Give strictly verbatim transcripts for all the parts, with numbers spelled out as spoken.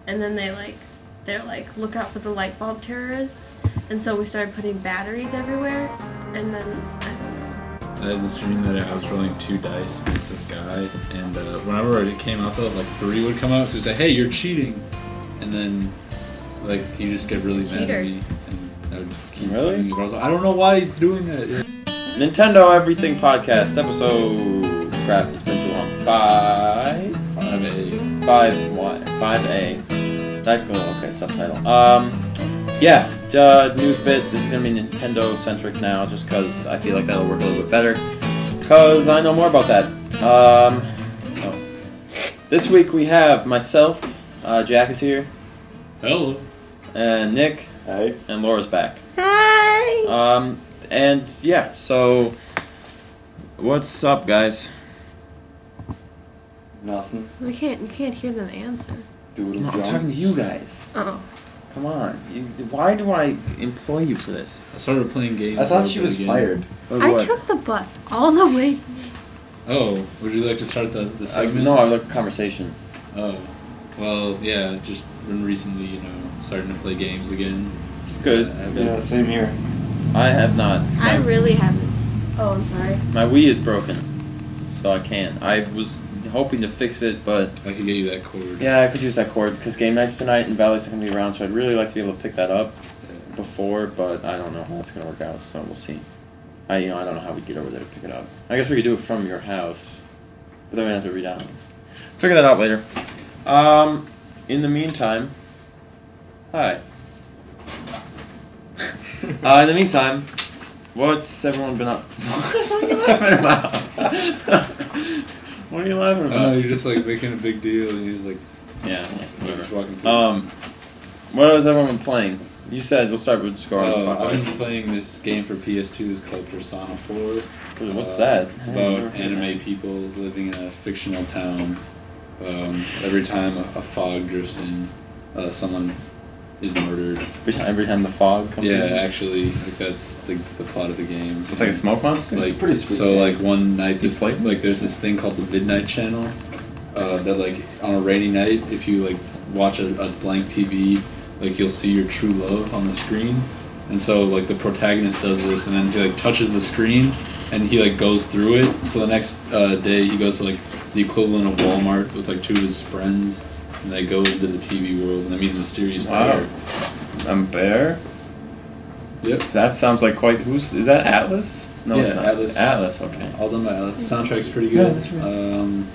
and then they like, they're like, look out for the light bulb terrorists, and so we started putting batteries everywhere, and then I don't know. I had this dream that I was rolling two dice against this guy, and uh, whenever it came out though, like three would come out, so he'd say, "Hey, you're cheating," and then like he just get really mad at me, and I would keep Really? doing it. But I was like, I don't know why he's doing that. Yeah. Nintendo Everything Podcast, episode... Crap, it's been too long. Five? Five A. Five what? Five A. That go okay, subtitle. Um yeah, uh, news bit. This is gonna be Nintendo centric now, just cause I feel like that'll work a little bit better. Cause I know more about that. Um oh. This week we have myself, uh, Jack is here, Hello. and Nick, Hey. and Laura's back. Hi! Um and yeah, so what's up, guys? Nothing. We can't, you can't hear them answer. Doodle No, I'm jump. talking to you guys. Oh. Come on. You, why do I employ you for this? I started playing games. I thought a she bit was again. fired. But I what? took the bus all the way. Oh, would you like to start the the I, segment? no, I like a conversation. Oh, well, yeah. Just been recently, you know, starting to play games again. It's good. Uh, I've Yeah, same here. I have not. 'Cause I my, really haven't. Oh, I'm sorry. my Wii is broken, so I can't. I was hoping to fix it, but I could get you that cord. yeah, I could use that cord because game nights tonight and Valley's not gonna be around, so I'd really like to be able to pick that up Yeah. before, but I don't know how that's gonna work out. So we'll see. I you know I don't know how we'd get over there to pick it up. I guess we could do it from your house, but then we have to read out. Figure that out later. Um, in the meantime, hi. uh, in the meantime, what's everyone been up? What are you laughing about? What are you laughing I about? know you're just like making a big deal, and he's like, Yeah, you're just whatever. walking through. Um, what has everyone been playing? You said we'll start with score. Uh, I was playing this game for P S two. It's called Persona four. What's Uh, that? It's I ain't never about heard anime that. people living in a fictional town. Um, every time a, a fog drifts in, uh, someone is murdered. Every time, every time the fog comes Yeah, in? actually, like that's the, the plot of the game. It's like a smoke monster? Like It's pretty sweet so, game. like one night, this played it? like there's this thing called the Midnight Channel. Uh, that like on a rainy night, if you like watch a, a blank T V, like you'll see your true love on the screen. And so like the protagonist does this, and then he like touches the screen, and he like goes through it. So the next uh, day he goes to like the equivalent of Walmart with like two of his friends, and they go into the T V world and they meet a mysterious Wow. bear. I'm Bear? Yep. That sounds like quite. Who's. Is that Atlas? No, Yeah, it's not. Atlas. Atlas, okay. All done by Alex. Soundtrack's pretty Yeah, good. that's right. Um,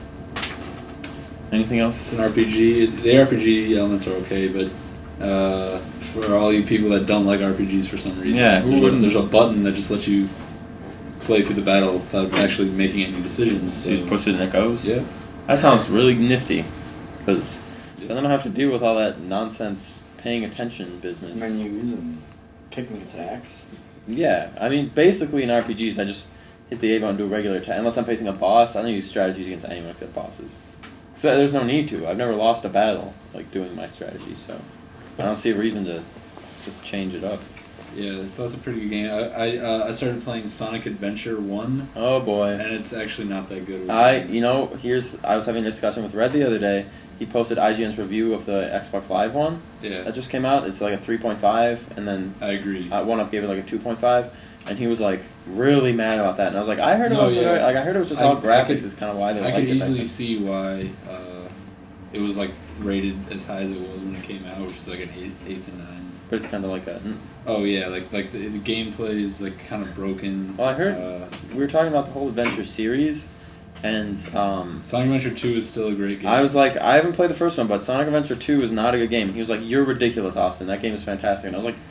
Anything It's else? an R P G. The R P G elements are okay, but uh, for all you people that don't like R P Gs for some reason, Yeah, who there's, a, wouldn't? there's a button that just lets you play through the battle without actually making any decisions. So you just push it and it goes? Yeah. That sounds really nifty. Because then I don't have to deal with all that nonsense paying attention business. Menus and picking attacks. Yeah, I mean, basically in R P Gs, I just hit the A button and do a regular attack. Unless I'm facing a boss, I don't use strategies against anyone except bosses. So there's no need to. I've never lost a battle, like, doing my strategy, so I don't see a reason to just change it up. Yeah, so that's a pretty good game. I I, uh, I started playing Sonic Adventure one, Oh, boy. and it's actually not that good. of a I, game. you know, here's, I was having a discussion with Red the other day. He posted I G N's review of the Xbox Live one Yeah, that just came out. It's like a three point five, and then I agree. uh, one up gave it like a two point five. And he was like really mad about that, and I was like, I heard it No, was yeah. like I heard it was just I- all I graphics could- is kind of why they I liked could it. I easily think. see why uh, it was like rated as high as it was when it came out, which was like an eight, eights and nines. But it's kind of like a. mm. Oh yeah, like like the, the gameplay is like kind of broken. Well, I heard Uh, we were talking about the whole adventure series, and um, Sonic Adventure two is still a great game. I was like, I haven't played the first one, but Sonic Adventure two is not a good game. And he was like, you're ridiculous, Austin. That game is fantastic. And I was like,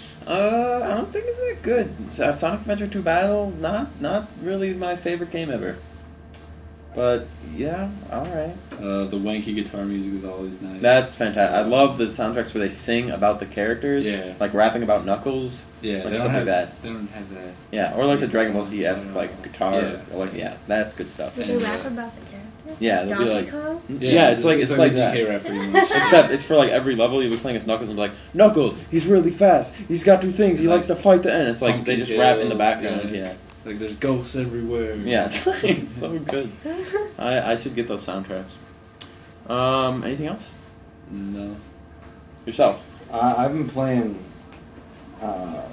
uh, I don't think it's that good. So- Sonic Adventure two Battle, not not really my favorite game ever. But yeah, all right. uh, the wanky guitar music is always nice. That's fantastic. I love the soundtracks where they sing about the characters, Yeah. like rapping about Knuckles. yeah. like They stuff don't like have that. They don't have that. Yeah, or like the Dragon Ball Z esque like guitar. Yeah. Or like yeah, that's good stuff. Did they And, rap uh, about the character? Yeah, they'll be Donkey like, Kong? yeah, it's, like it's, like, a that. D K rap pretty much. Except it's for like every level. You'll be playing as Knuckles and be like, Knuckles, he's really fast. He's got two things. He Like likes to fight the end. It's like they Pumpkin just rap in the Hill, background. yeah. Yeah, Like there's ghosts everywhere. yeah, it's, like, it's so good. I I should get those soundtracks. Um, anything else? No. Yourself. Uh, I've been playing uh,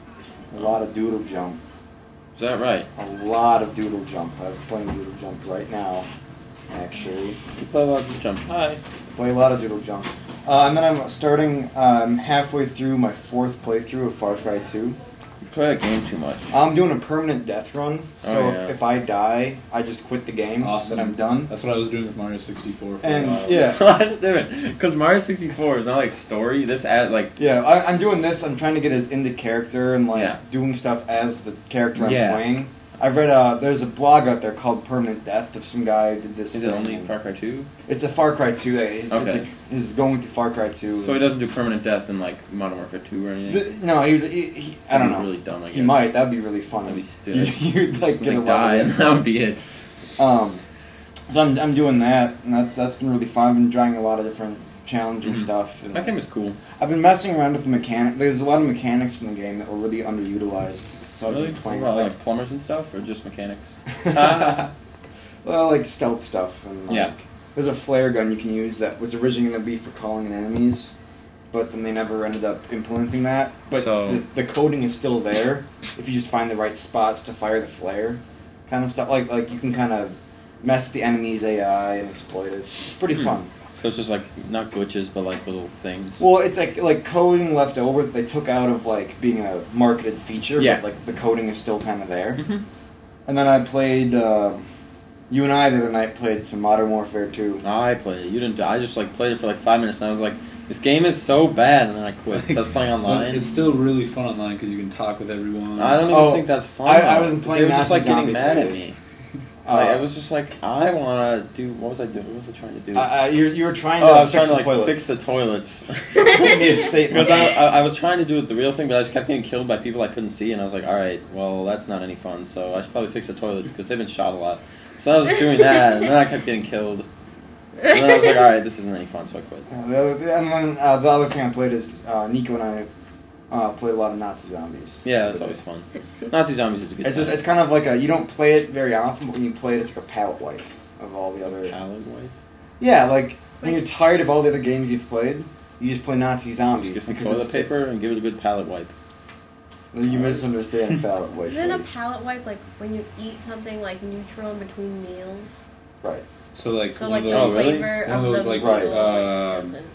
a lot of Doodle Jump. Is that right? A lot of Doodle Jump. I was playing Doodle Jump right now, actually. You play a lot of jump. Hi. Play a lot of Doodle Jump. Uh, and then I'm starting, uh, I'm halfway through my fourth playthrough of Far Cry two. You play that game too much. I'm doing a permanent death run, so Oh, yeah. if, if I die, I just quit the game, Awesome. then I'm done. That's what I was doing with Mario sixty-four for And, a while. yeah. That's different. Because Mario sixty-four is not like story. This ad like Yeah, I, I'm doing this. I'm trying to get as into character and like Yeah. doing stuff as the character I'm Yeah. playing. I've read uh there's a blog out there called Permanent Death of some guy who did this. is it thing. only Far Cry two? It's a Far Cry two. It's, it's Okay. like he's going through Far Cry two. So he doesn't do permanent death in like Modern Warfare two or anything. The- no, he was. He, he, I don't know. Really dumb. I guess He might. That'd be really funny. That'd be stupid. You'd like Just, get a like, lot die, of and that would be it. Um, so I'm I'm doing that, and that's that's been really fun. I've been trying a lot of different challenging Mhm. stuff. And That game is cool. I've been messing around with the mechanic. There's a lot of mechanics in the game that were really underutilized. So I've Really? been playing What, like, like plumbers and stuff, or just mechanics? Ah. well, like stealth stuff. And like, Yeah. There's a flare gun you can use that was originally going to be for calling in enemies, but then they never ended up implementing that. But So- the, the coding is still there if you just find the right spots to fire the flare, kind of stuff. Like like you can kind of mess with the enemy's A I and exploit it. It's pretty Hmm. fun. So it's just like not glitches, but like little things. Well, it's like like coding left over that they took out of like being a marketed feature, Yeah. but like the coding is still kind of there. Mhm. And then I played. Uh, you and I the other night played some Modern Warfare two. I played it. You didn't. I just like played it for like five minutes, and I was like, "This game is so bad," and then I quit. So I was playing But online. it's still really fun online because you can talk with everyone. I don't even Oh, think that's fun. I- I though, wasn't 'cause playing They were just Nazi like getting Zombies mad at either. me. Uh, Like, I was just like, I want to do. What was I doing? What was I trying to do? uh, uh, you you were trying to oh, I was fix trying to the like toilets. fix the toilets. Made a statement. Because I, I, I was trying to do it the real thing, but I just kept getting killed by people I couldn't see, and I was like, all right, well, that's not any fun, so I should probably fix the toilets, because they've been shot a lot. So I was doing that, and then I kept getting killed. And then I was like, all right, this isn't any fun, so I quit. Uh, the other, and then uh, the other thing I played is uh, Nico and I uh, played a lot of Nazi Zombies. Yeah, that's always fun. Nazi Zombies is a good It's just time. it's kind of like a you don't play it very often, but when you play it, it's like a palette wipe of all the other. Palette wipe? Yeah, like when you're tired of all the other games you've played, you just play Nazi Zombies Just get some because toilet it's- paper and give it a good palette wipe. it's- you misunderstand palette wipe. Isn't a right? palate wipe like when you eat something like neutral in between meals? Right. So like So one like of the Oh, those, really? flavor one of of those, the like, meal right, like, uh, doesn't.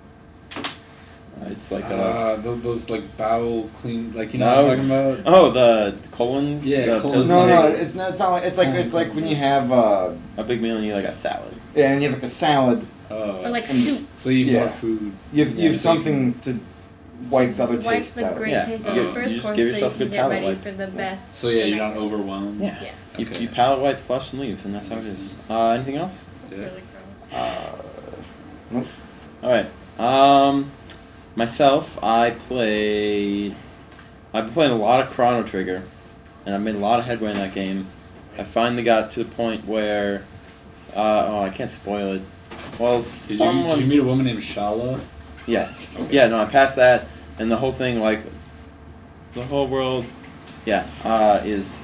Uh, It's like a... uh, those, those like bowel clean, like you know No. what I'm talking about. Oh, the colon? Yeah, the colon. pills No, and no, things? it's not. It's not like it's like it's like when you have uh, A big meal and you like a salad. yeah, and you have like a salad. Oh, Or like and- soup. so you eat Yeah. more food. You have, Yeah, you have so you something to wipe the other Wipe tastes the out. great Yeah. taste of You- the first you just course give so you yourself a can good get palate ready wipe. for the best. So yeah, the you're next not one. overwhelmed. Yeah. Yeah, You, Okay. you palate wipe, flush, and leave, and that's how it Makes is. sense. Uh, anything else? it's Yeah. really gross. Uh, nope. Alright. Um, myself, I played. I've been playing a lot of Chrono Trigger, and I've made a lot of headway in that game. I finally got to the point where. Uh, oh, I can't spoil it. Well, Did you, someone. did you meet a woman named Shala? Yes. Okay. Yeah, no, I passed that, and the whole thing, like, the whole world, yeah, uh, is,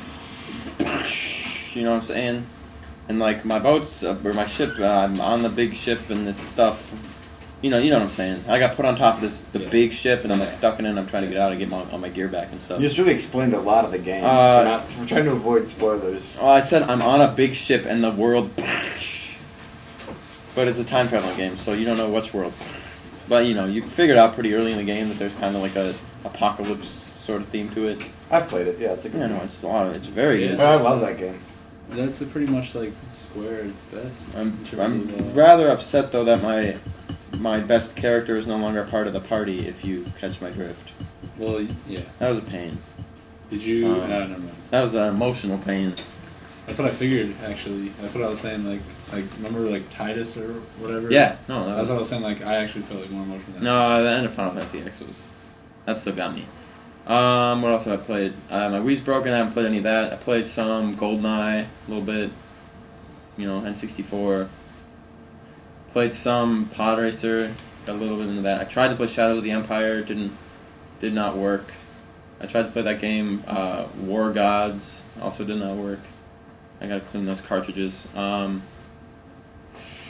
you know what I'm saying? And, like, my boats, uh, or my ship, uh, I'm on the big ship, and it's stuff, you know, you know what I'm saying? I got put on top of this, the Yeah. big ship, and I'm, like, Yeah. stuck in it, and I'm trying to get out and get my, all my gear back and stuff. You just really explained a lot of the game. Uh, for, not, for trying to avoid spoilers. Oh, I said I'm on a big ship, and the world, but it's a time traveling game, so you don't know which world. But, you know, you figured out pretty early in the game that there's kind of like a apocalypse sort of theme to it. I've played it. Yeah, it's a good Yeah, game. no, it's a lot. It's very Yeah. good. I love that game. That's a pretty much like Square. It's best. I'm, in terms I'm of, uh, rather upset though that my my best character is no longer a part of the party. If you catch my drift, Well, yeah. that was a pain. Did you? Um, no, never mind. That was an emotional pain. That's what I figured. Actually, that's what I was saying. Like, like remember like Titus or whatever. Yeah, no, that That's was what I was saying. Like, I actually felt like more emotional than no. The end of Final Fantasy X was that still got me. Um, what else have I played? Uh, my Wii's broken. I haven't played any of that. I played some GoldenEye, a little bit. You know, N sixty-four. Played some Pod Racer. Got a little bit into that. I tried to play Shadows of the Empire. Didn't. Did not work. I tried to play that game, uh, War Gods. Also did not work. I gotta clean those cartridges. Um,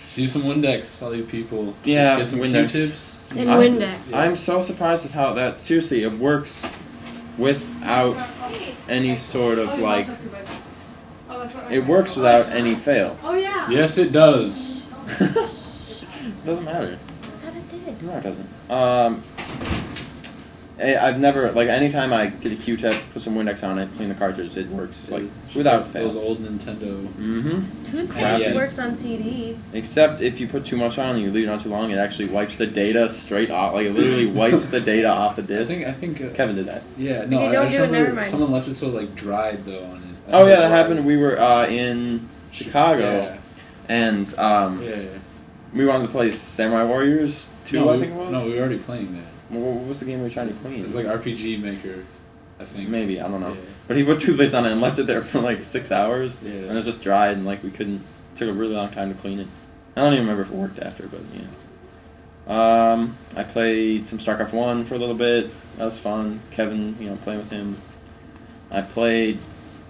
Just use some Windex, all you people. Yeah, Just get some Windex. Q-tips. And I'm- Windex. Yeah. I'm so surprised at how that seriously it works without any sort of like it works without any fail. Oh yeah. Yes, it does. It doesn't matter. I thought it did. No, it doesn't. Um, I- I've never like anytime I get a Q-tip, put some Windex on it, clean the cartridge, it works like It's just without like fail. those old Nintendo. Mm-hmm. Toothpaste Yes. works on C Ds. Except if you put too much on and you leave it on too long, it actually wipes the data straight off. Like it literally wipes the data off the I disk. think I think uh, Kevin did that. Yeah, no, Okay, I, don't I just do it, remember never mind. someone left it so like dried though on it. I Oh think yeah, that's that why. happened. We were uh, in Chicago, Yeah, and um, yeah. yeah. we wanted to play Samurai Warriors two. no, I we- think it was. No, we were already playing that. What what was the game we were trying to clean? It was like R P G Maker, I think. Maybe I don't know. Yeah. But he put toothpaste on it and left it there for like six hours, Yeah. and it was just dried and like we couldn't. It took a really long time to clean it. I don't even remember if it worked after, but yeah. Um, I played some StarCraft one for a little bit. That was fun. Kevin, you know, playing with him. I played.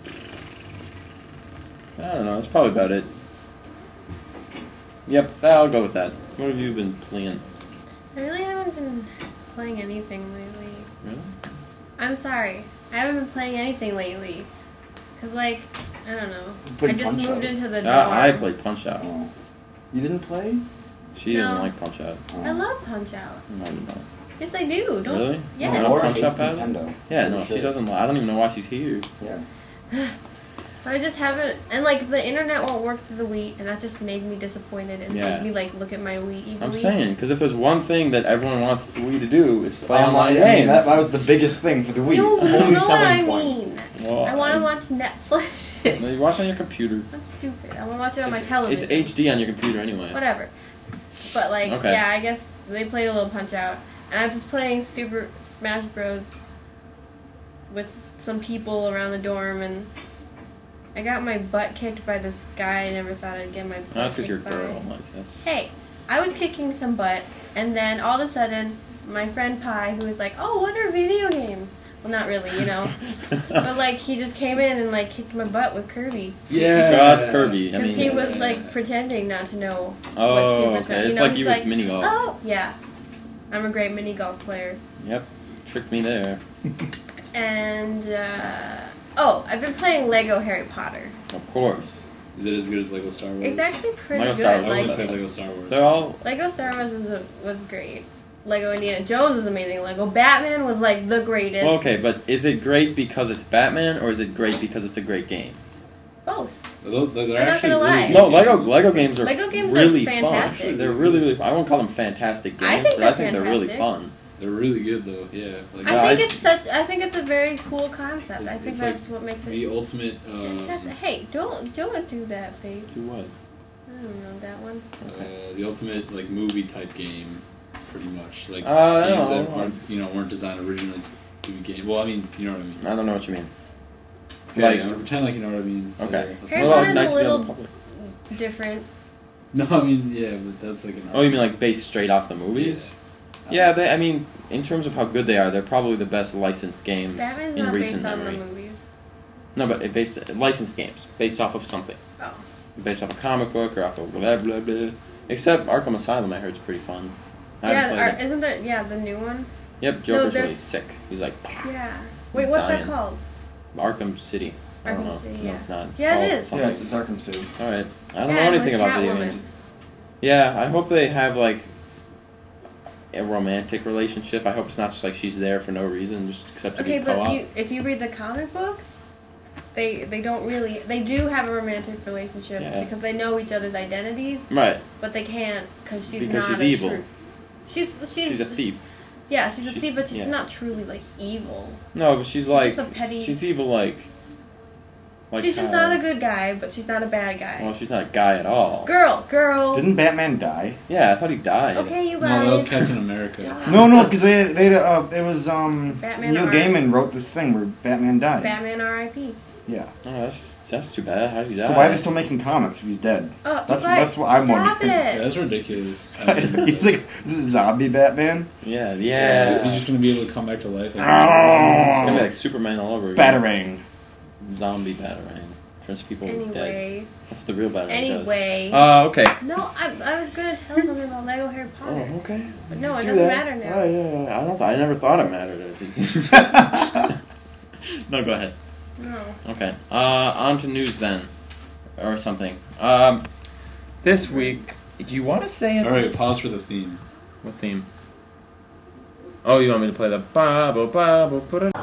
I don't know. That's probably about it. Yep, I'll go with that. What have you been playing? I really haven't been playing anything lately. Really? I'm sorry. I haven't been playing anything lately. Cause like, I don't know. played I just Punch moved Out. into the dorm. Uh, I played Punch Out. Oh. You didn't play? She doesn't No. like Punch Out. Oh. I love Punch Out. No, I don't. Yes, I do. Don't. Really? Yeah. No, No, Laura Punch hates Out pad? Nintendo. Yeah, For no, she sure. doesn't. li- I don't even know why she's here. Yeah. But I just haven't. And like the internet won't work through the Wii, and that just made me disappointed and Yeah. made me like look at my Wii eagerly. I'm saying, because if there's one thing that everyone wants the Wii to do is play Online- online I mean, games. that, that was the biggest thing for the Wii. You, It's the you only know what I selling point. mean. Well, I want to watch Netflix. No, you watch it on your computer. That's stupid. I want to watch it on my It's, television. it's H D on your computer anyway. Whatever. But like, Okay. yeah, I guess they played a little Punch Out, and I was playing Super Smash Bros. With some people around the dorm, and I got my butt kicked by this guy. I never thought I'd get my butt No, that's because you're a kicked by. girl. Like that's. Hey, I was kicking some butt, and then all of a sudden, my friend Pi, who was like, "Oh, what are video games?" Well, not really, you know, but like he just came in and like kicked my butt with Kirby. Yeah. God's Kirby. I Because mean, he was like pretending not to know oh, what Super okay. Smash. It's you know, like he's you with like, mini golf. Oh, yeah. I'm a great mini golf player. Yep, tricked me there. And uh, oh, I've been playing Lego Harry Potter. Of course, Is it as good as Lego Star Wars? It's actually pretty Lego good. Star Wars I is want Like to play Lego Star Wars. they're all. Lego Star Wars is a, was great. Lego Indiana Jones was amazing. Lego Batman was like the greatest. Well, okay, but is it great because it's Batman, or is it great because it's a great game? Both. They're, they're I'm not actually gonna really lie. good No, Lego games. Lego games are Lego games are really fantastic. fun. They're really really. Fun. I won't call them fantastic games, I think but I they're think they're really fantastic. fun. They're really good though. Yeah. Like Yeah, I think I- it's such. I think it's a very cool concept. It's- I think it's that's like what makes it the ultimate. fantastic. Um, Hey, don't don't do that face. Do what? I don't know that one. uh, the ultimate like movie type game, pretty much. Like Uh, I games don't that know. aren't you know weren't designed originally to be game. Well, I mean, you know what I mean. I don't know what you mean. Okay, Like- I'm gonna pretend like you know what I mean. So, Okay. let's- Harry What about Potter's a Knights of the little- Old Republic? Different. No, I mean yeah, but that's like an. Oh, you mean like based straight off the movies? Yeah, they. I mean, in terms of how good they are, they're probably the best licensed games Batman's in not recent based on memory. the movies. No, but it based licensed games based off of something, Oh. based off a comic book or off of blah blah blah. Except Arkham Asylum, I heard is pretty fun. I haven't Yeah, played are, it. isn't there? Yeah, the new one. Yep, Joker's really there's- sick. He's like Yeah. Wait, what's Dying. that called? Arkham City. I don't Arkham know. City, No, yeah. it's not. It's Yeah, it called is. something. Yeah, it's, it's Arkham City. All right. I don't Yeah, know and anything with about video Catwoman. games. Yeah, I hope they have like a romantic relationship. I hope it's not just like she's there for no reason, just except to Okay, be but co-op. you, if you read the comic books, they they don't really they do have a romantic relationship Yeah. because they know each other's identities, Right, but they can't because she's Because not she's a evil. True, she's she's she's a thief. Yeah, she's a She- thief, but she's yeah. not truly like evil. No, but she's like just a petty- she's evil like. like she's just how- not a good guy, but she's not a bad guy. Well, she's not a guy at all. girl, girl. Didn't Batman die? Yeah, I thought he died. Okay, you No, guys. that was Captain America. Yeah. No, no, because they, they, uh, it was um, Batman Neil R- Gaiman wrote this thing where Batman died. Batman R I P Yeah. Oh, that's that's too bad. How did he die? So why are they still making comics if he's dead? Oh, you That's- guys, that's what I'm stop wondering. it. Yeah, that's ridiculous. I mean, He's like, is it zombie Batman? Yeah, yeah, yeah. is he just gonna be able to come back to life? Like, It's gonna be like Superman all over again. Batarang. Zombie Batarang. turns people dead. Anyway. That's what the real battery Anyway. does. Uh, okay. No, I, I was gonna tell something about Lego Harry Potter. Oh, okay. But no, it Do doesn't that. matter now. Oh, yeah, yeah. I don't. Th- I never thought it mattered. No, go ahead. No. Okay. Uh, on to news then, or something. Um, this week, do you want to say it? All right, pause for the theme. What theme? Oh, you want me to play the Bible, Bible, put it.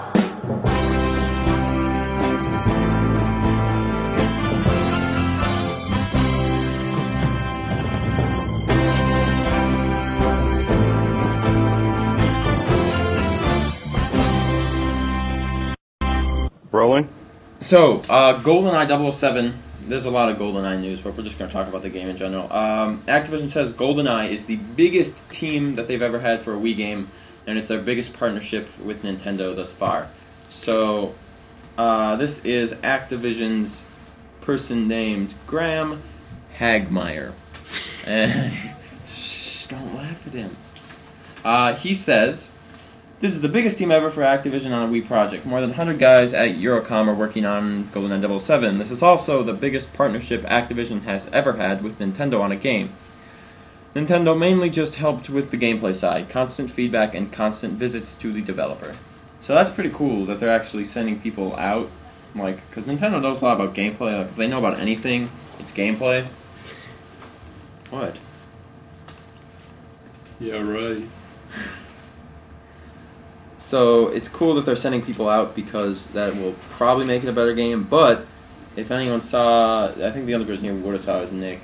Rolling? So, uh, GoldenEye double oh seven. There's a lot of GoldenEye news, but we're just going to talk about the game in general. Um, Activision says GoldenEye is the biggest team that they've ever had for a Wii game, and it's their biggest partnership with Nintendo thus far. So, uh, this is Activision's person named Graham Hagmeyer. And shh, don't laugh at him. Uh, he says, "This is the biggest team ever for Activision on a Wii project. More than one hundred guys at Eurocom are working on GoldenEye double oh seven. This is also the biggest partnership Activision has ever had with Nintendo on a game. Nintendo mainly just helped with the gameplay side, constant feedback and constant visits to the developer." So that's pretty cool that they're actually sending people out, like, because Nintendo knows a lot about gameplay. Like, if they know about anything, it's gameplay. What? Yeah, right. So it's cool that they're sending people out because that will probably make it a better game. But if anyone saw, I think the only person who would have saw is Nick,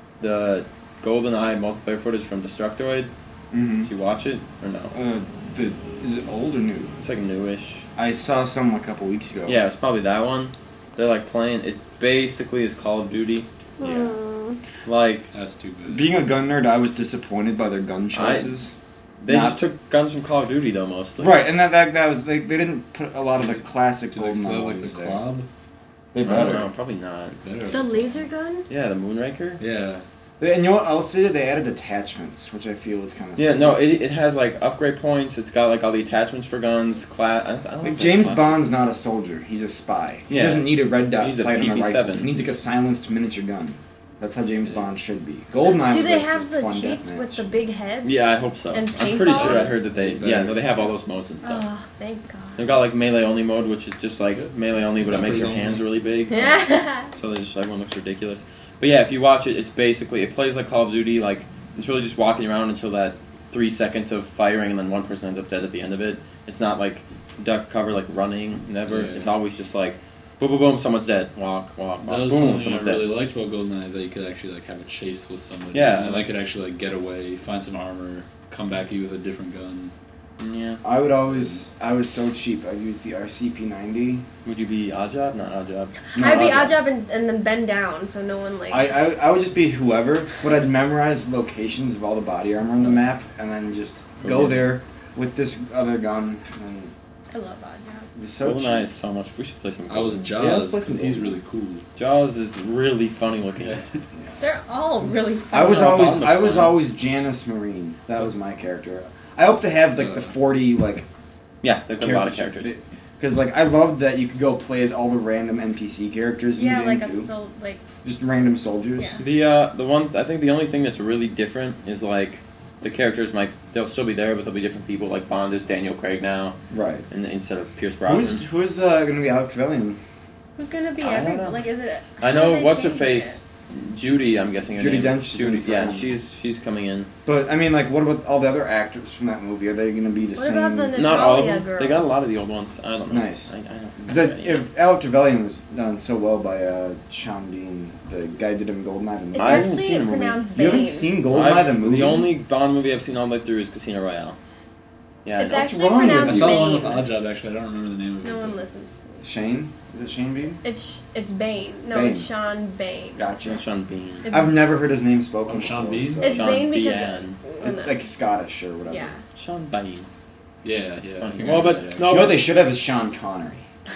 the GoldenEye multiplayer footage from Destructoid. Mm-hmm. Did you watch it or no? Uh, the, is it old or new? It's like newish. I saw some a couple weeks ago. Yeah, it's probably that one. They're like playing. It basically is Call of Duty. Yeah. Mm. Like That's too bad. Being a gun nerd, I was disappointed by their gun choices. they Not- just took guns from Call of Duty though mostly. Right, and that that, that was they, they didn't put a lot of the classic Do they GoldenEye still have, like, ones the there. club? They I don't better. know, probably not. Better. The laser gun? Yeah, the Moonraker. Yeah. They- And you know what else they did? They added attachments, which I feel is kind of Yeah, no, it, it has like upgrade points. It's got like all the attachments for guns. Class. I, I don't know Like if James that's Bond's not a soldier; he's a spy. He Yeah. doesn't need a red dot He's a sight on a P P rifle. seven. He needs like a silenced miniature gun. That's how James Bond should be. Goldeneye. Do was they like have just the fun cheats deathmatch. with the big head? Yeah, I hope so. And I'm pretty paintball? sure I heard that they. Better. Yeah, no, they have all those modes and stuff. Oh, thank God. They've got like melee only mode, which is just like Good. melee only, but it makes your Snipers hands only. really big. Yeah. So they just everyone looks ridiculous. But yeah, if you watch it, it's basically it plays like Call of Duty. Like it's really just walking around until that three seconds of firing, and then one person ends up dead at the end of it. It's not like duck cover, like running. Never. Yeah. It's always just like boom, boom, boom. Someone's dead. Walk, walk, That walk. was Boom. something I Someone's really dead. liked about GoldenEye is that you could actually like have a chase with somebody. Yeah. And I could actually like get away, find some armor, come back at you with a different gun. Yeah. I would always. I was so cheap. I used the R C P ninety. Would you be Oddjob? Not Oddjob. No, I'd be Oddjob. Oddjob and, and then bend down so no one like. I, I I would just be whoever, but I'd memorize locations of all the body armor on the map, and then just go Yeah. there with this other gun. And I love Oddjob. it was so GoldenEye cheap. is so much. We should play some. I was Goldeneye. Jaws Yeah, let's play because some he's Goldeneye. really cool. Jaws is really funny looking. Yeah. They're all really fun. I was Oh, always Bond I looks was fun. always Janice Marine. That was my character. I hope they have like the Uh. forty like Yeah, they've got a lot of characters. Because like I loved that you could go play as all the random N P C characters in Yeah, the game like too. a soul, like Just random soldiers. Yeah. The uh, the one I think the only thing that's really different is like the characters might they'll still be there, but they'll be different people. Like Bond is Daniel Craig now, Right. and instead of Pierce Who's Brosnan. who's uh, gonna be Alex Trevelyan? who's gonna be I don't every know. like is it? I how know are they what's her changing face, Judy. I'm guessing her Judi name. Dench is Judy. in Yeah, Friends. she's she's coming in. But I mean, like, what about all the other actors from that movie? Are they gonna be the What same? about the Not all of Natalia them. girl. They got a lot of the old ones. I don't know. Nice. I, I don't. Because if Alex Trevelyan was done so well by uh, Sean Bean, the guy who did him Goldeneye. The It's movie. I haven't actually seen the movie. pronounced You haven't Bane. seen Goldeneye I've- the movie? The only Bond movie I've seen all the way through is Casino Royale. Yeah, I It's know. What's actually wrong with I pronounced saw the one with Bane. Oddjob actually. I don't remember the name of it. No one though. listens. Shane? Is it Shane Bean? It's it's Bane. No, Bane. it's Sean Bane. Gotcha. Sean Bean. It's, I've never heard his name spoken. Oh, Sean before, Bean? so- it's Sean Bane because Bean. It's like Scottish or whatever. yeah. Sean Bean. Yeah, It's yeah. funny. I think I Well, remember but that, no, You know what they should have is Sean Connery.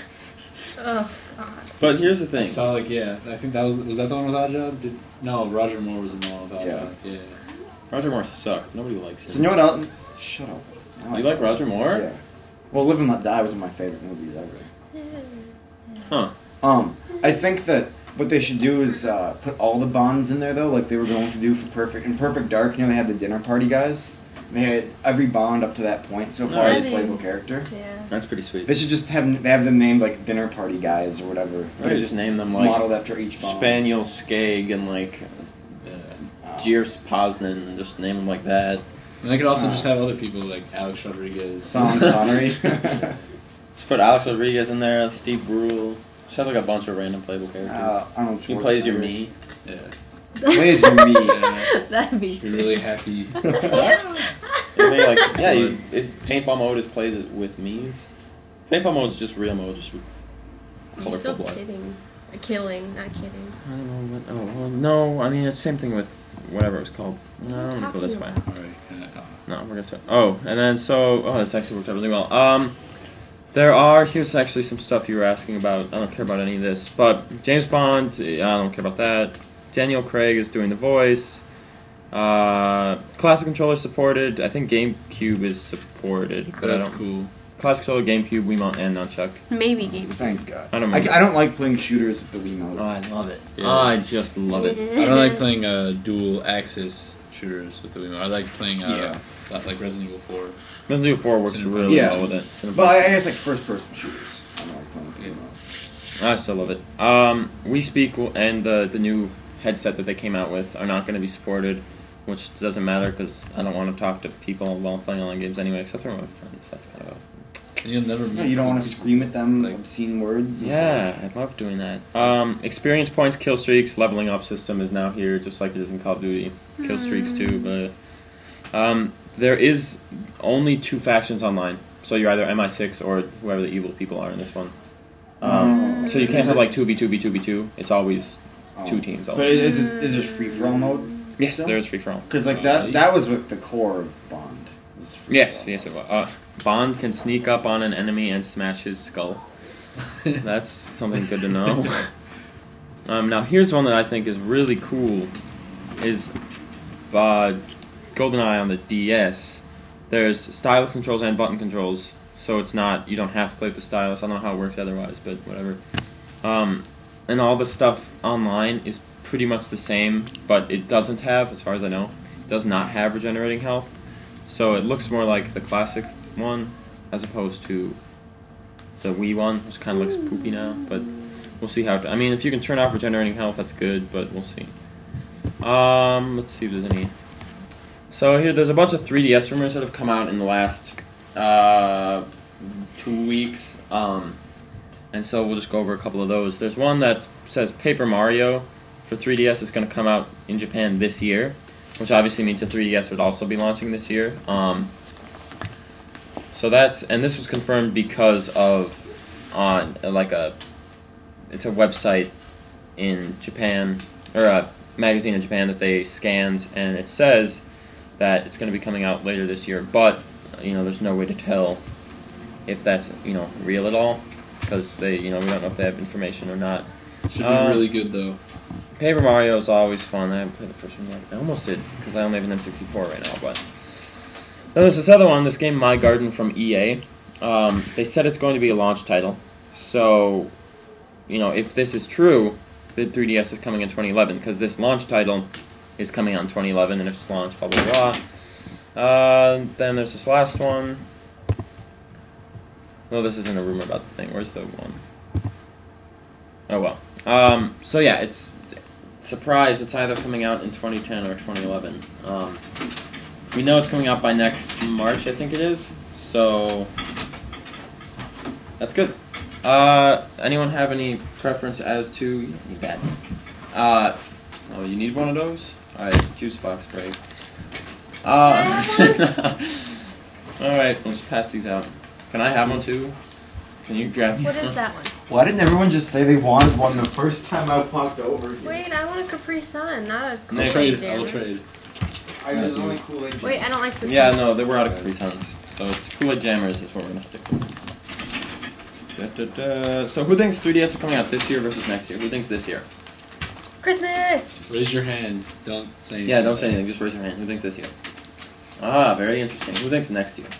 Oh God. But here's the I thing. saw like yeah. I think that was was that the one with Oddjob? Did no Roger Moore was in the one with Oddjob. Yeah. Roger Moore sucked. Nobody likes him. So you know what else? Shut up. I You like Roger Moore? Yeah. Well, Live and Let Die was one of my favorite movies ever. Huh. Um, I think that What they should do is uh, put all the bonds in there, though, like they were going to do for Perfect. In Perfect Dark, you know, they had the dinner party guys. They had every bond up to that point so far as a Nice. playable character. Yeah. That's pretty sweet. They should just have they have them named like dinner party guys or whatever. Or just name them like modeled after each bond. Spaniel Skeg and like Yeah. Oh. Jeers Posnan, and just name them like that. And I could also Uh, just have other people like Alex Rodriguez. Sean Connery. Just put Alex Rodriguez in there, Steve Brule. Just have like a bunch of random playable characters. uh, Arnold he plays your Schwarzenegger. me. Yeah. Plays your me. Yeah. That'd be. Just be really happy. I mean, like, yeah, you, if paintball mode is played with me's. Paintball mode is just real mode, just with You're colorful still blood. kidding. Uh, Killing, not kidding. I don't know what. Oh well, no. I mean, it's the same thing with whatever it was called. No, I'm gonna go this way. All right. Kind of. No, we're gonna start. Oh, and then so oh, this actually worked out really well. Um, there are here's actually some stuff you were asking about. I don't care about any of this, but James Bond. I don't care about that. Daniel Craig is doing the voice. Uh, classic controller supported. I think GameCube is supported, but I That's don't. cool. Classic controller, GameCube, Wiimote, and Nunchuck. Maybe game. Thank God. I don't I, remember. I don't like playing shooters with the Wiimote. Oh, I love it. Yeah. I just love it. I don't like playing uh, dual axis shooters with the Wiimote. I like playing uh, Yeah. stuff like Resident Evil four. Resident Evil four works Cinnamon. really Yeah. well with it. Cinnamon. But I, I guess like first person shooters. I don't like playing with the Wiimote. I still love it. Um, We Speak will- and the the new headset that they came out with are not going to be supported, which doesn't matter because I don't want to talk to people while playing online games anyway, except for my friends. That's kind of a And you'll never. No, meet you don't want to people. scream at them Like- obscene words. yeah. I love doing that. Um, experience points, kill streaks, leveling up system is now here, just like it is in Call of Duty. Kill streaks too, but um, there is only two factions online, so you're either M I six or whoever the evil people are in this one. Um, Oh. so you can't Is have it- like two v two v two v two. It's always Oh. two teams. But Always. is it is there free for all mode? Yes, still? there is free for all. Because like that that was with the core of Bond. was free Yes, for all. yes, it was. Uh, Bond can sneak up on an enemy and smash his skull. That's something good to know. um, now, here's one that I think is really cool: is uh, GoldenEye on the D S. There's stylus controls and button controls, so it's not you don't have to play with the stylus. I don't know how it works otherwise, but whatever. Um, and all the stuff online is pretty much the same, but it doesn't have, as far as I know, it does not have regenerating health. So it looks more like the classic one as opposed to the Wii one, which kind of looks poopy now. But we'll see how. It, I mean, if you can turn off regenerating health, that's good. But we'll see. Um, let's see if there's any. So here, there's a bunch of three D S rumors that have come out in the last uh, two weeks. Um, and so we'll just go over a couple of those. There's one that says Paper Mario for three D S is going to come out in Japan this year, which obviously means the three D S would also be launching this year. Um, so that's, and this was confirmed because of on like a, it's a website in Japan, or a magazine in Japan that they scanned, and it says that it's going to be coming out later this year, but, you know, there's no way to tell if that's, you know, real at all, because they, you know, we don't know if they have information or not. Should be Uh, really good though. Paper Mario is always fun. I haven't played the first one yet. I almost did, because I only have an N sixty-four right now, but... Then there's this other one, this game My Garden from E A. Um, they said it's going to be a launch title, so, you know, if this is true, the three D S is coming in twenty eleven, because this launch title is coming out in twenty eleven, and if it's launched, blah, blah, blah. Uh, then there's this last one. No, this isn't a rumor about the thing. Where's the one? Oh, well. Um, so, yeah, it's... Surprise, it's either coming out in twenty ten or twenty eleven. Um, we know it's coming out by next March, I think it is. So, that's good. Uh, anyone have any preference as to... You don't need that. Uh, oh, you need one of those? Alright, juice box break. Uh, Alright, we'll just pass these out. Can I have one too? Can you grab me What one? is that one? Why didn't everyone just say they wanted one the first time I walked over here? Wait, I want a Capri Sun, not a I'll Kool-Aid trade. Jam. I'll trade. I was only Kool-Aid. Wait, I don't like this. Yeah, one. no, they were out of Capri Suns. So it's Kool-Aid Jammers is what we're going to stick with. Da, da, da. So who thinks three D S is coming out this year versus next year? Who thinks this year? Christmas! Raise your hand. Don't say anything. Yeah, don't say anything. Just raise your hand. Who thinks this year? Ah, very interesting. Who thinks next year?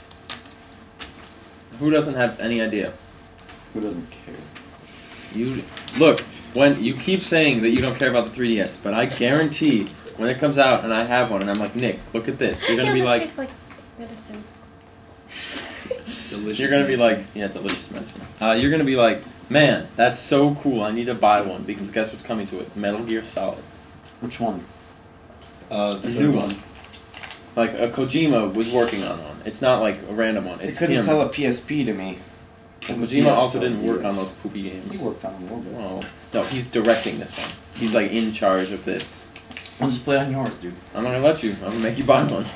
Who doesn't have any idea? Who doesn't care? You look. when you keep saying that you don't care about the three D S, but I guarantee when it comes out and I have one and I'm like, Nick, look at this. You're gonna Yeah, be this like, tastes like medicine. Delicious. you're gonna be medicine. like, yeah, delicious medicine. Uh, you're gonna be like, man, that's so cool. I need to buy one because guess what's coming to it? Metal Gear Solid. Which one? uh, the A third new one. one. Like a Kojima was working on one. It's not like a random one. They It's couldn't him. sell a P S P to me. Kojima also didn't work on those poopy games. He worked on them a little bit. Well, no, he's directing this one. He's like in charge of this. I'll just play on yours, dude. I'm not gonna let you. I'm gonna make you buy one.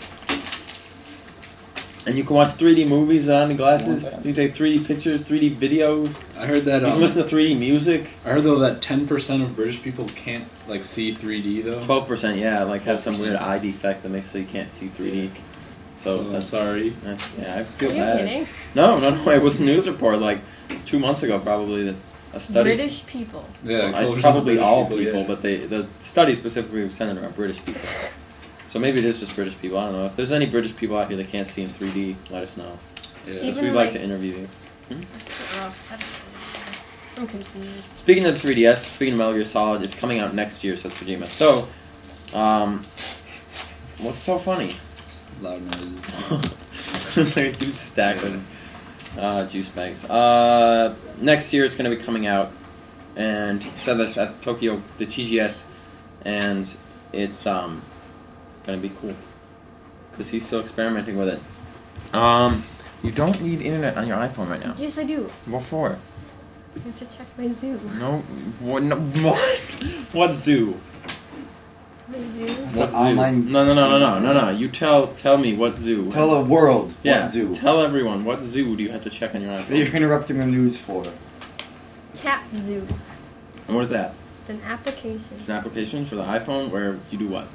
And you can watch three D movies on the glasses. You can take three D pictures, three D videos. I heard that. You Um, can listen to three D music. I heard though that ten percent of British people can't like see three D though. Twelve percent, yeah, like have some weird twelve percent. eye defect that makes it so you can't see three D. So, So, that's sorry. That's, yeah, I Are feel you bad. kidding? No, no, no. It was a news report like two months ago, probably. That a study. British people. Yeah, Well, it's twelve percent probably of British all people, yeah. but they the study specifically was centered around British people. So maybe it is just British people. I don't know. If there's any British people out here that can't see in three D, let us know. Yeah. Even Because we'd like like- to interview you. Oh, I'm confused. Speaking of the three D S, speaking of Metal Gear Solid, it's coming out next year, says Kojima. So, um, what's so funny? Loud noises. It's like a huge stack of uh, juice bags. Uh, next year it's going to be coming out, and he said this at Tokyo, the T G S, and it's um, going to be cool because he's still experimenting with it. Um, you don't need internet on your iPhone right now. Yes, I do. What for? I have to check my zoo. No, what? No, what? What zoo? My zoo? What The online- zoo? No, no, no, no, no, no, no. You tell tell me what zoo. Tell the world yeah, what zoo. Tell everyone what zoo do you have to check on your that iPhone? you're interrupting the news for. Cat Zoo. And what is that? It's an application. It's an application for the iPhone where you do what?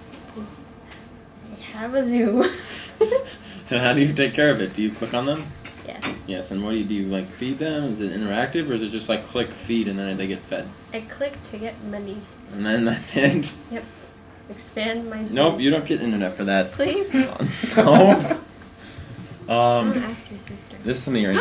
I have a zoo. And how do you take care of it? Do you click on them? Yes. Yes. And what do you do? You like feed them? Is it interactive, or is it just like click feed and then they get fed? I click to get money. And then that's it. Expand my zoo. Nope, you don't get internet for that. Please. No. Don't Um, ask your sister. this is something you're.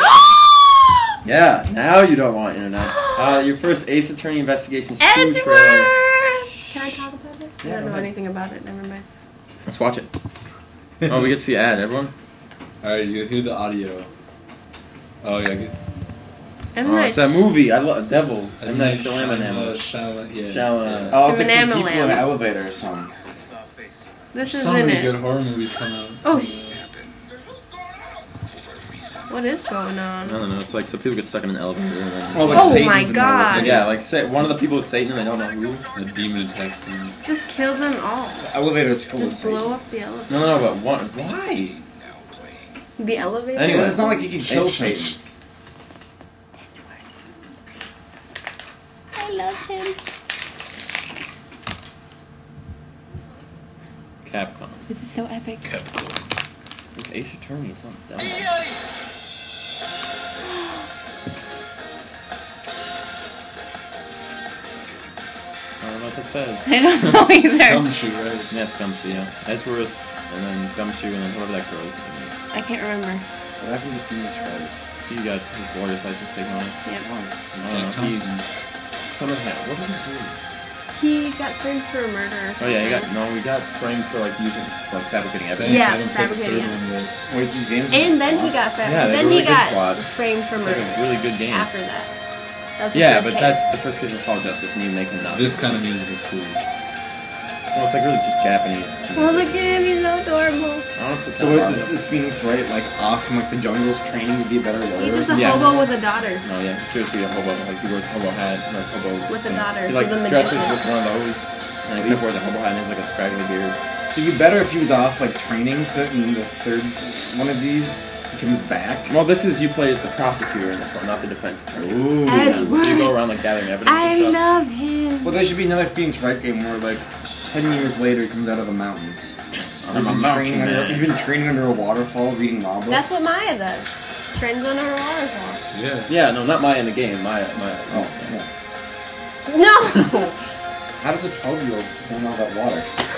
Yeah, now you don't want internet. Uh, your first Ace Attorney Investigations two Edgeworth! trailer. Can I talk about it? Yeah, I don't go know ahead. anything about it. Never mind. Let's watch it. Oh, we get to see ad, everyone. All right, you hear the audio. Oh yeah. Get, M. Oh, Night. it's that movie. I love Devil. M. M. Night Night Shyamalan. Shyamalan, yeah. Shyamalan. Oh, Some it's like some enamel people in an lamp. elevator or something. This is So in many it. good horror movies come out. Oh, sh- what is going on? I don't know. It's like so people get stuck in an elevator. And then, Oh, like Oh Satan's my in the God. elevator. yeah, like say, one of the people is Satan and they don't know who. The demon attacks them. Just kill them all. The elevator's full Just of blow Satan. up the elevator. No, no, no, but one, why? The elevator? Anyway. Well, it's not like you can kill It's- Satan. I love him. Capcom. This is so epic. It's Ace Attorney. It's not Zelda. I don't know what that says. I don't know either. Gumshoe, right? Yeah, it's Gumshoe, yeah. Edgeworth, and then Gumshoe, and then whoever that girl is. I can't remember. What happened to Phoenix Wright? He got his lawyer's license taken away. Yeah. I don't Jack know. He, Thompson. someone had, what did he do? He got framed for a murder. or Oh yeah, he got, something. no, we got framed for like using, like fabricating Thanks, evidence. Yeah, I don't think fabricating the third one was. Wait, these games. And then he got framed. Yeah, they then were he really good got plot. framed for It's murder. like a really good game. After that. That was the Yeah, first but case. that's the first case of Paul Justice, and you make him not. This kind of music is cool. Well, it's like really just Japanese. Oh, look at him. He's so adorable. I don't put So that wait, on is, it. is Phoenix Wright like off from like the jungles training to be a better lawyer? He's just a Yeah. hobo with a daughter. No, yeah, seriously, a hobo. Like he wears a hobo hat, like hobo. With a thing. daughter. He like He's a dresses magician. with one of those, and except for the hobo hat, and has like a scraggly beard. So it'd be better if he was off like training, so that in the third one of these he comes back. Well, this is you play as the prosecutor in this one, not the defense attorney. Ooh. Yeah, so you go Edgeworth. around like gathering evidence I and stuff. love him. Well, there should be another Phoenix Wright game where like ten years later he comes out of the mountains. I'm He's a been mountain training under, man. he's been training under a waterfall reading lava. That's what Maya does. Trends on her waterfall. Yeah. Yeah, no, not Maya in the game. Maya, Maya. Oh, yeah. No! How does a twelve-year-old stand all that water?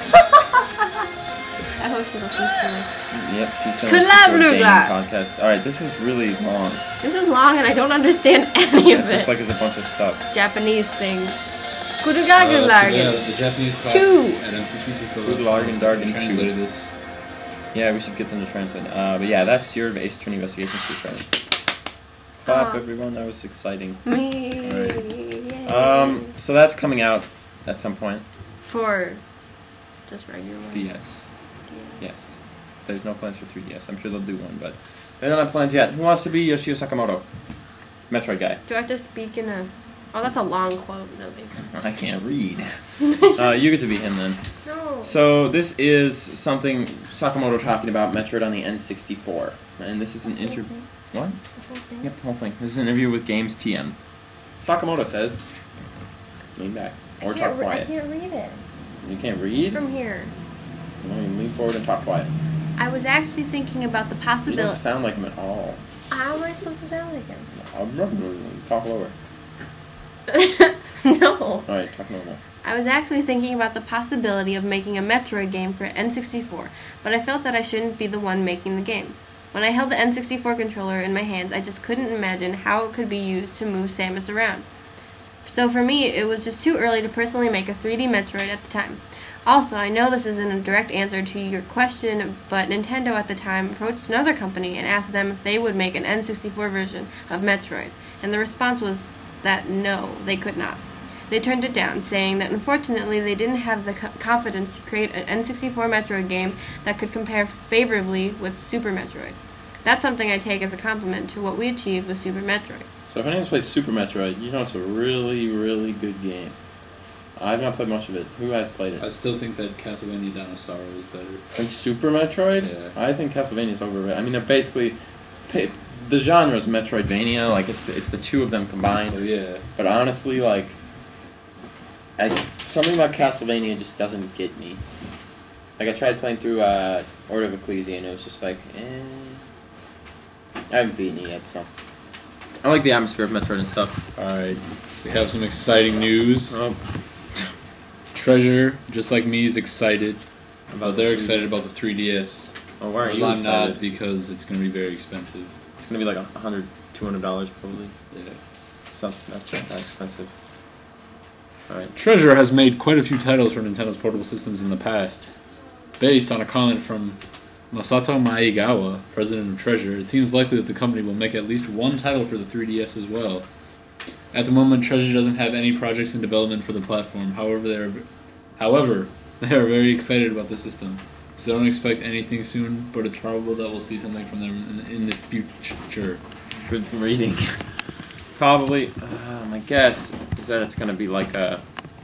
I hosted a feature. Yep, she's done Collab a gaming Lugla. podcast. All right, this is really long. This is long and I don't understand any It's of just it. like it's a bunch of stuff. Japanese things. Guten Uh, Tag, so Lagen. yeah, the Japanese class Two. at M C Q C for Guten Lagen, Dargen, translated two. this. Yeah, we should get them to translate. Uh, but yeah, that's your Ace Attorney Investigation Street Trial. Clap, Aw. everyone. That was exciting. Me. Alright. Um, so that's coming out at some point. For just regular one. D S. Yes. There's no plans for three D S. I'm sure they'll do one, but they don't have plans yet. Who wants to be Yoshio Sakamoto? Metroid guy. Do I have to speak in a... Oh, that's a long quote. No, thanks. I can't read. uh, you get to be him then. No. So this is something Sakamoto talking about Metroid on the N sixty-four, and this is an interview. What? The whole thing? Yep, the whole thing. This is an interview with Games T M. Sakamoto says, "Lean back or I talk can't, re- I quiet." can't read it. You can't read. From here. No, you lean forward and talk quiet. I was actually thinking about the You don't possibility... sound like him at all. How am I supposed to sound like him? Talk lower. No. Alright, talk normal. I was actually thinking about the possibility of making a Metroid game for N sixty-four, but I felt that I shouldn't be the one making the game. When I held the N sixty-four controller in my hands, I just couldn't imagine how it could be used to move Samus around. So for me, it was just too early to personally make a three D Metroid at the time. Also, I know this isn't a direct answer to your question, but Nintendo at the time approached another company and asked them if they would make an N sixty-four version of Metroid, and the response was that no, they could not. They turned it down, saying that unfortunately they didn't have the co- confidence to create an N sixty-four Metroid game that could compare favorably with Super Metroid. That's something I take as a compliment to what we achieved with Super Metroid. So if anyone's played Super Metroid, you know it's a really, really good game. I've not played much of it. Who has played it? I still think that Castlevania Dinosaur is better. And Super Metroid? Yeah. I think Castlevania's overrated. I mean, they're basically... The genre is Metroidvania, like, it's it's the two of them Oh combined. yeah. But honestly, like... I, something about Castlevania just doesn't get me. Like, I tried playing through uh, Order of Ecclesia, and it was just like, eh... I haven't beaten it yet, so... I like the atmosphere of Metroid and stuff. Alright. We have some exciting news. Oh, Treasure, just like me, is excited. About they're excited about the three D S. oh why are Whereas you I'm excited? not because it's going to be very expensive. It's gonna be like a hundred, two hundred dollars probably. Yeah. Sounds that's not that expensive. Alright. Treasure has made quite a few titles for Nintendo's portable systems in the past. Based on a comment from Masato Maegawa, president of Treasure, it seems likely that the company will make at least one title for the three D S as well. At the moment, Treasure doesn't have any projects in development for the platform. However, they are, however, they are very excited about the system. So don't expect anything soon, but it's probable that we'll see something from them in, in the future. Good reading. Probably, uh, my guess is that it's gonna be like a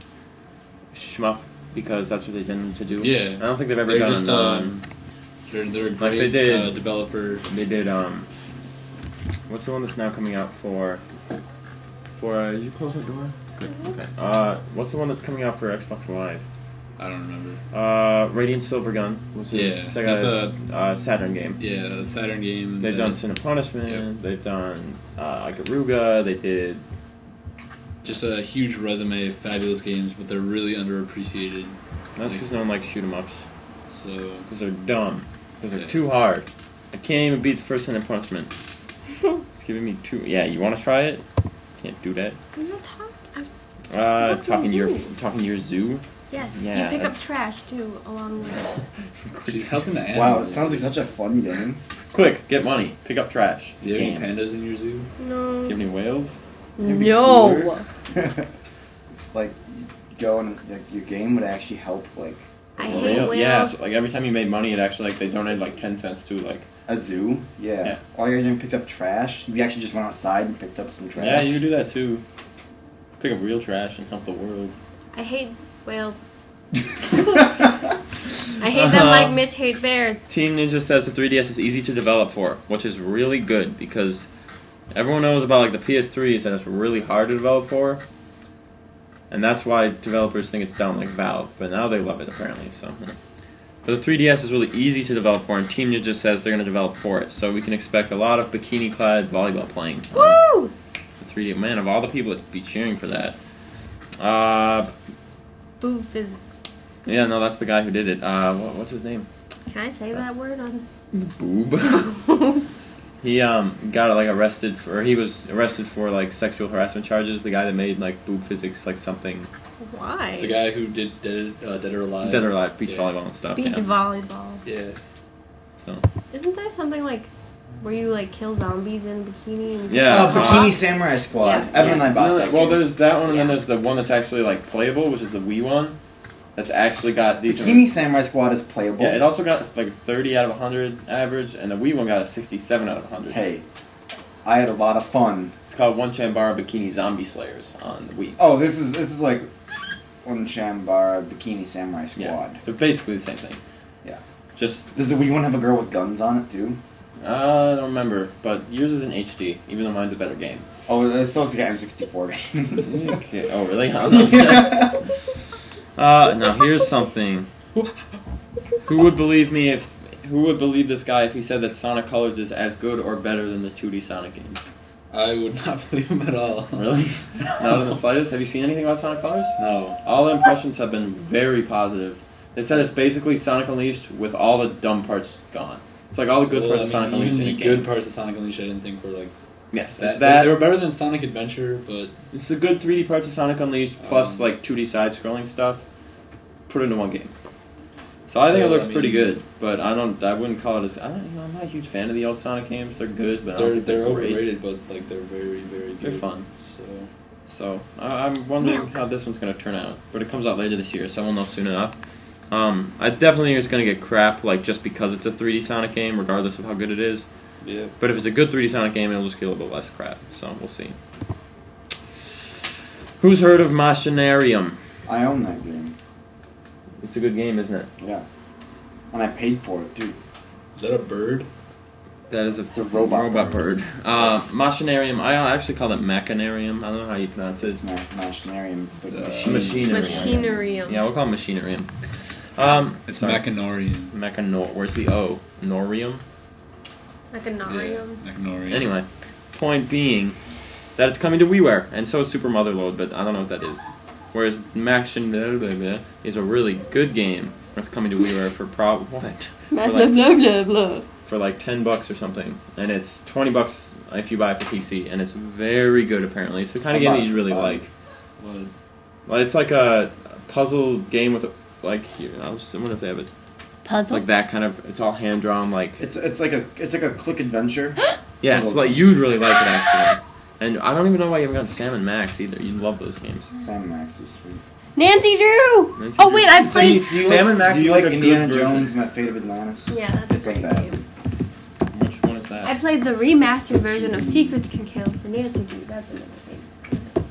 shmup because that's what they tend to do. Yeah. I don't think they've ever They're done. just, um, um, they're, they're a Like great they did- uh, developer. they did. Um, what's the one that's now coming out for? For uh, you close the door. Good. Okay. Uh, what's the one that's coming out for Xbox Live? I don't remember. Uh, Radiant Silvergun, which is Yeah, Sega, that's a- uh, Saturn game. Yeah, a Saturn game. They've that- done Sin of Punishment. Yep. They've done uh, like Aruga. They did. just a huge resume of fabulous games, but they're really underappreciated. That's because no one likes shoot 'em ups. So Because they're dumb. Because they're Yeah. too hard. I can't even beat the first Sin of Punishment. It's giving me too. Yeah, you want to try it? Can't do that. I'm not talking. Uh, Talk to talking to your zoo. talking to your zoo. Yes. Yeah, You pick up that's- trash too, along with. she's helping the animals. Wow, it sounds like such a fun game. Quick, get money. Pick up trash. Do you have any Game. pandas in your zoo? Do No. you have any whales? It'd be No. cooler. It's like you go and like your game would actually help like I Whales? hate Whales? Yeah, whales. so, like every time you made money, it actually like they donated like ten cents to like. a zoo. Yeah. Yeah. All you guys doing picked up trash. You actually just went outside and picked up some trash. Yeah, you could do that too. Pick up real trash and help the world. I hate whales. I hate them like Mitch hates bears. Team Ninja says the three D S is easy to develop for, which is really good because everyone knows about like the P S three is that it's really hard to develop for, and that's why developers think it's dumb like Valve. But now they love it apparently. So, but the three D S is really easy to develop for, and Team Ninja says they're going to develop for it. So we can expect a lot of bikini-clad volleyball playing. Woo! The three D man of all the people that be cheering for that. Uh, Boo physics. yeah, no, that's the guy who did it. Uh, what, what's his name? Can I say that word on? Boob. He um got like arrested for he was arrested for like sexual harassment charges. The guy that made like boob physics like something Why? The guy who did Dead, uh, Dead or Alive. Dead or Alive beach Yeah. volleyball and stuff. Beach yeah. volleyball. Yeah. So Isn't there something like where you like kill zombies in a bikini? And Yeah. Oh, Uh, Bikini Samurai Squad. Yeah. Evan and I bought No, that. well, game. there's that one, and then Yeah. there's the one that's actually like playable, which is the Wii one. That's actually got these. Bikini Samurai Squad is playable. Yeah, it also got like a thirty out of one hundred average, and the Wii one got a sixty-seven out of one hundred. Hey, I had a lot of fun. It's called One Chambara Bikini Zombie Slayers on the Wii. Oh, this is this is like One Chambara Bikini Samurai Squad. Yeah, they're basically the same thing. Yeah. Just, Does the Wii one have a girl with guns on it too? uh, I don't remember, but yours is in H D, even though mine's a better game. Oh, it still looks like an M sixty-four game. Okay. Oh, really? I don't know. Uh, now here's something. Who would believe me if... Who would believe this guy if he said that Sonic Colors is as good or better than the two D Sonic games? I would not believe him at all. Really? Not in the slightest? Have you seen anything about Sonic Colors? No. All the impressions have been very positive. They said it's basically Sonic Unleashed with all the dumb parts gone. It's like all the good Well, parts of I mean, Sonic Unleashed even in the a game. good parts of Sonic Unleashed I didn't think were like Yes, that. it's that. They were better than Sonic Adventure, but It's the good three D parts of Sonic Unleashed plus Um, like two D side-scrolling stuff put into one game. So I think it Still, looks I pretty mean- good, but I don't. I wouldn't call it as. I don't, you know, I'm not a huge fan of the old Sonic games. They're good, but I they're don't think they're they're, great. overrated. But like they're very very good. They're fun. So So I, I'm wondering how this one's going to turn out. But it comes out later this year, so we'll know soon enough. Um, I definitely think it's going to get crap, like just because it's a three D Sonic game, regardless of how good it is. yeah. But if it's a good three D Sonic game, it'll just get a little bit less crap. So we'll see. Who's heard of Machinarium? I own that game. It's a good game, isn't it? Yeah. And I paid for it too. Is that a bird? That is a, It's a robot bird. bird. Uh, Machinarium. I actually call it Machinarium. I don't know how you pronounce it. It's ma- Machinarium. It's the It's, uh, machine. Machinarium. Machinery. Yeah, we'll call it Machinarium. Um, It's sorry. Machinarium. Machinor. Where's the O? Norium? Like a Narium. Machinarium. Anyway, point being that it's coming to WiiWare, and so is Super Motherload, but I don't know what that is. Whereas Machinarium is a really good game that's coming to WiiWare for prob what? Blah, For blah, like, blah, blah, blah. for like ten bucks or something, and it's twenty bucks if you buy it for P C, and it's very good apparently. It's the kind of I game bought that it you for really five. like. What? Well, it's like a puzzle game with a, like here. I was I wonder if they have it Puzzle? like that kind of. It's all hand drawn, like It's it's like a it's like a click adventure. yeah. It's like you'd really like it actually. And I don't even know why you haven't gotten Sam and Max either. You love those games. Sam Max is sweet. Nancy Drew! Nancy Oh, Drew. wait, I See, played. Do you Sam like, and Max do you is like, like a Indiana good version. Jones and that Fate of Atlantis? Yeah, that's It's a like great that. game. Which one is that? I played the remastered version of Secrets Can Kill for Nancy Drew. That's another thing.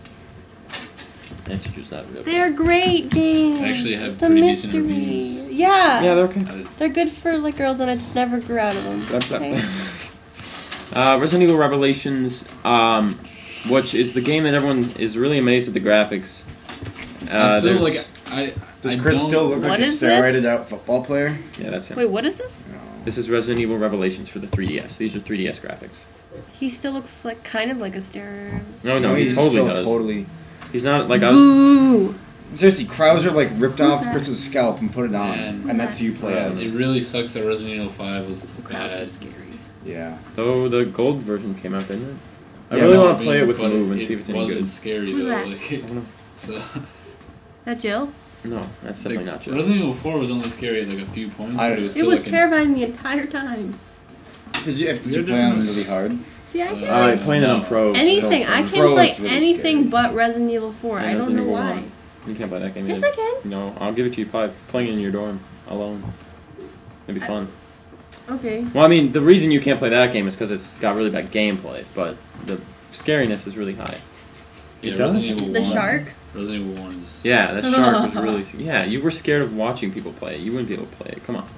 Nancy Drew's not real. They're great games. They actually have it's a pretty decent mystery. reviews. Yeah. Yeah, they're okay. I, They're good for like girls, and I just never grew out of them. Okay. Uh, Resident Evil Revelations, um, which is the game that everyone is really amazed at the graphics. I Uh, still there's- like. I. Does I Chris don't- still look What like a is this? steroided out football player? yeah, that's him. Wait, what is this? No. This is Resident Evil Revelations for the three D S. These are three D S graphics. He still looks like kind of like a steroid. No, no, he he's totally still does. Totally. He's not like I was. Boo! Seriously, Krauser like ripped Who's off that? Chris's scalp and put it on, Man. and that's who you play Yeah. as. It really sucks that Resident Evil five was bad. Scary. Yeah. Though the gold version came out, didn't it? I Yeah, really no, want I to play mean, it with but Move and it see if it's any wasn't good. scary Who's though. that? Like, I don't know. so. That Jill? No, that's definitely Like, not true. Resident Evil four was only scary at like a few points, I- but it was It still was like an- terrifying the entire time. Did you, if, did You're you play on different. really hard? See, I Uh, can Alright, like playing it on no. Pro. anything. so- I can Pro play is really anything scary. but Resident Evil four. Yeah, I don't Resident know Evil why. one. You can't play that game Yes, either. I can. No, I'll give it to you. Probably playing it in your dorm alone. It'd be fun. Okay. Well, I mean, the reason you can't play that game is because it's got really bad gameplay, but the scariness is really high. Yeah, It does? Resident Evil The one. shark? Resident Evil one is. Yeah, that shark was really. Yeah, you were scared of watching people play it. You wouldn't be able to play it. Come on.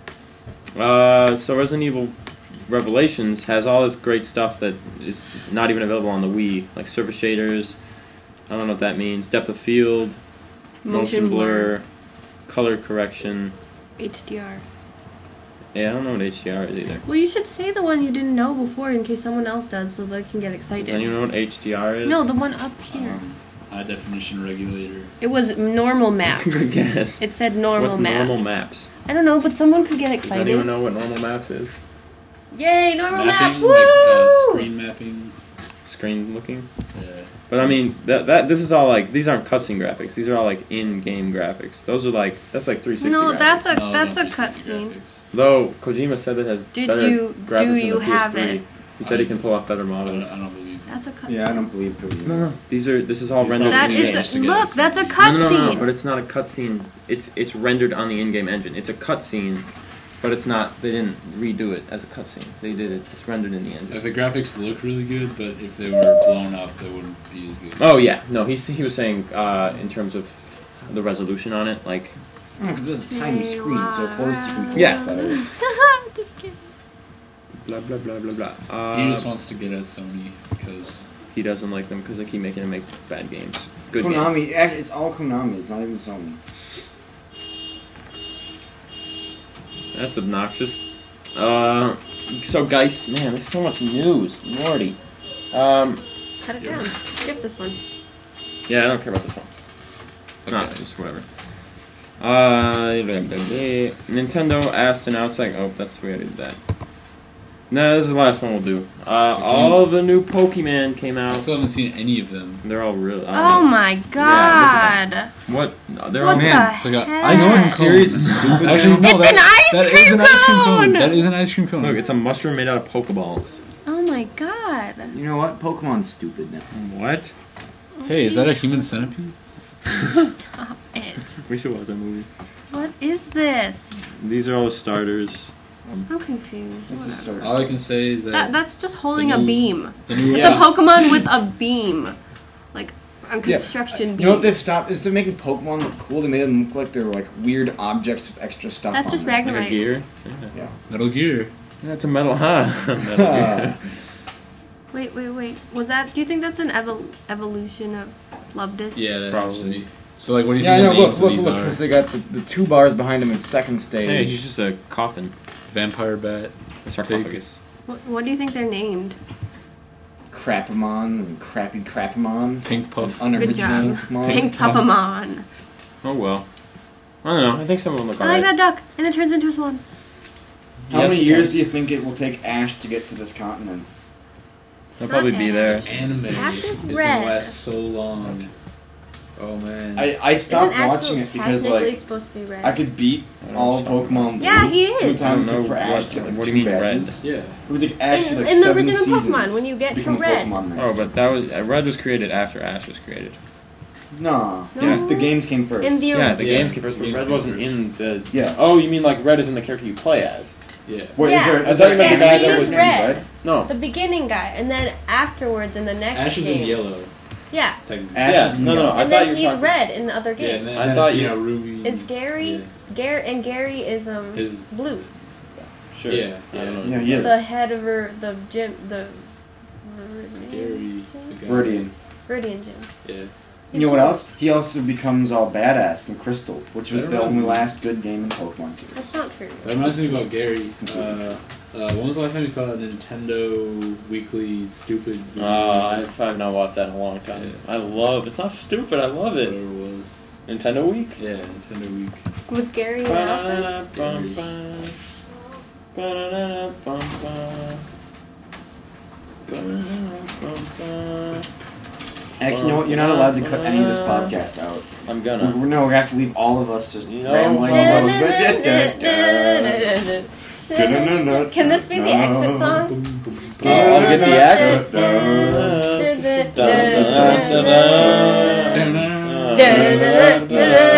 Uh, so Resident Evil Revelations has all this great stuff that is not even available on the Wii, like surface shaders. I don't know what that means. Depth of field, motion, blur, color correction. H D R. Yeah, I don't know what H D R is either. Well, you should say the one you didn't know before in case someone else does, so they can get Does excited. anyone know what H D R is? No, the one up here. Um, high definition regulator. It was normal maps. That's a good guess. It said normal What's maps. normal maps? I don't know, but someone could get Does excited. anyone know what normal maps is? Yay, normal mapping, map! Woo! like uh, screen mapping. Screen looking. Yeah. But I mean, that that this is all like these aren't cutscene graphics. These are all like in-game graphics. Those are like that's like three sixty. No, graphics. that's a No, that's a not three sixty cutscene. graphics. Though Kojima said it has Did better you- graphics do than you the P S have three. it? He said he can pull off better I don't, models. I don't believe it. That's a cutscene. Yeah, I don't believe Kojima. No, no, these are this is all These rendered. That in Games is game. a, together, look. That's a no, No, no, no, no, cutscene. but it's not a cutscene. It's it's rendered on the in-game engine. It's a cutscene, but it's not. They didn't redo it as a cutscene. They did it. It's rendered in the engine. If the graphics look really good, but if they were blown up, they wouldn't be as good. Oh yeah, no. He he was saying uh, in terms of the resolution on it, like Because this is a tiny screen, so of course you can pull Yeah. off better. Just kidding. blah blah blah blah blah. Uh, He just wants to get at Sony because he doesn't like them because they keep making him make bad games. Good games. Konami, actually, it's all Konami. It's not even Sony. That's obnoxious. Uh, so guys, man, there's so much news, Morty. Um, Cut it down. Skip this one. yeah, I don't care about this one. okay. Not just whatever. Uh, Nintendo asked to announce like, oh, that's we already did that. No, this is the last one we'll do. Uh, all the new Pokemon came I out. still haven't seen any of them. They're all real. Oh my god! What? No, they're What all. the It's like a heck? ice You know cream what series is stupid? Actually, now? no, It's an that- ice that is cream an ice cream cone! cone. That is an ice cream cone. Look, it's a mushroom made out of Pokeballs. Oh my god! You know what? Pokemon's stupid now. What? Hey, is that a human centipede? Stop it! We should watch that movie. What is this? These are all the starters. I'm confused. This is Whatever. sort of. All I can say is That, that that's just holding The a new- beam. the new It's Yeah. a Pokemon with a beam. Like, a construction You beam. know what they've stopped? Instead of making Pokemon look cool, they made them look like they're like weird objects with extra stuff That's on just them. Like a Magnemite. gear. Yeah. Metal Gear. Yeah, it's a metal, huh? Metal Gear. Wait, wait, wait. Was that, do you think that's an evol- evolution of Lobdus? Yeah, that Probably. has to be. So like, what do you Yeah, think no, the look, names look, of these look, are? because they got the, the two bars behind them in second stage. Hey, he's just a coffin. Vampire Bat. A sarcophagus. What, what do you think they're named? Crapamon and Crappy Crapamon. Pink Puff. Unoriginal job. Mon. Pink Puffamon. Oh well. I don't know. I think some of them look I like alright. that duck, and it turns into a swan. How Yes, many it years does. do you think it will take Ash to get to this continent? They'll probably be there. Anime Ash is is gonna red. last so long. Oh man. I, I stopped Isn't Ash watching it because technically like supposed to be red? I could beat I don't know all what you're talking Pokemon. Yeah, Blue. he The is. time I it don't took know for Ash what- to get like what do two you mean red? badges. yeah. It was like actually In- like in the seven original seasons Pokemon, when you get to become a red. Pokemon master. Oh, but that was uh, Red was created after Ash was created. no, No. the games came first. In the Yeah, the Yeah, games came first, but games Red came wasn't first. in the. Yeah. Oh, you mean like Red is in the character you play as? Yeah. Wait, Yeah. is there, I is thought there you meant the an guy anime that was in red. No. The beginning guy, and then afterwards in the next Ash is game. in yellow, Yeah. technically. Ash Yeah, is in no, no, yellow. I and thought then you were he's talking- red in the other Yeah, game. and then, I then thought it's, you you- know, Ruby. Is Gary Yeah. Gary and Gary is um Is- blue. Sure. Yeah, I don't know. Yeah, he is. The head of her, the gym, the Gary. the guy. Viridian. Viridian gym. Yeah. You know what else? He also becomes all badass in Crystal, which was That the reminds only me. last good game in Pokemon series. That's not true. That reminds me about Gary. completely Uh, uh, when was the last time you saw a Nintendo Weekly Stupid? Uh, I've, I've not watched that in a long time. Yeah. I love. It's not stupid. I love Whatever it. it was. Nintendo Week. Yeah, Nintendo Week. With Gary and Allison? Ba-da-da-bum-bum. Ba-da-da-da-bum-bum. Ba-da-da-da-bum-bum. Actually, you know what? You're not allowed to cut any of this podcast out. I'm We're, gonna. we're- no, we're gonna have to leave all of us just No. rambling about this. Can this be the exit song? I'll get the accent. Da-da.